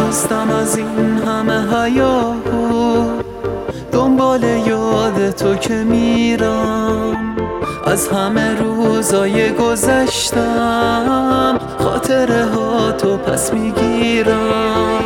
هستم از این همه هیاهو، دنبال یاد تو که میرم. از همه روزای گذشتم خاطره ها تو پس میگیرم.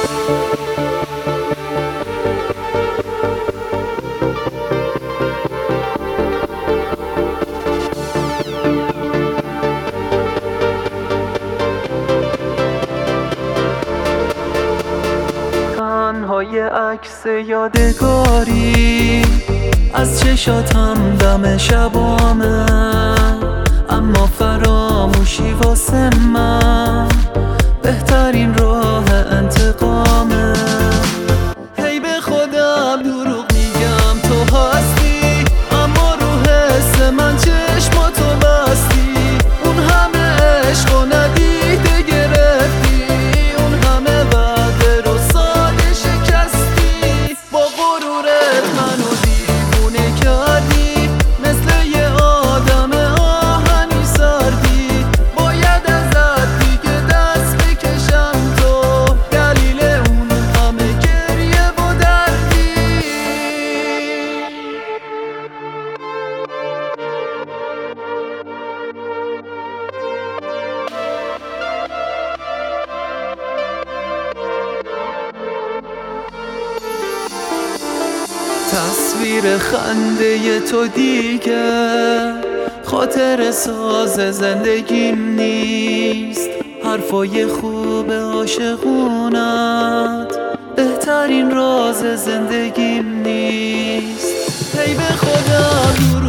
تنهای عکس یادگاری از چشاتم دم شبامه، اما فراموشی واسه من بهترین راه انتقامه. هی به خودم دروغ میگم تو هستی، اما رو حس من چشماتو بستی. اون همه عشق و ندیده گرفتی، اون همه وعده رو ساده شکستی. با غرورت منو دیوونه کردی، مثل یه آدم آهنی سردی. باید ازت دیگه دست بکشم تو، دلیل اون همه گریه و دردی. تصویر خنده تو دیگه خاطر ساز زندگیم نیست. حرفای خوب عاشقونت بهترین راز زندگیم نیست. هی به خودم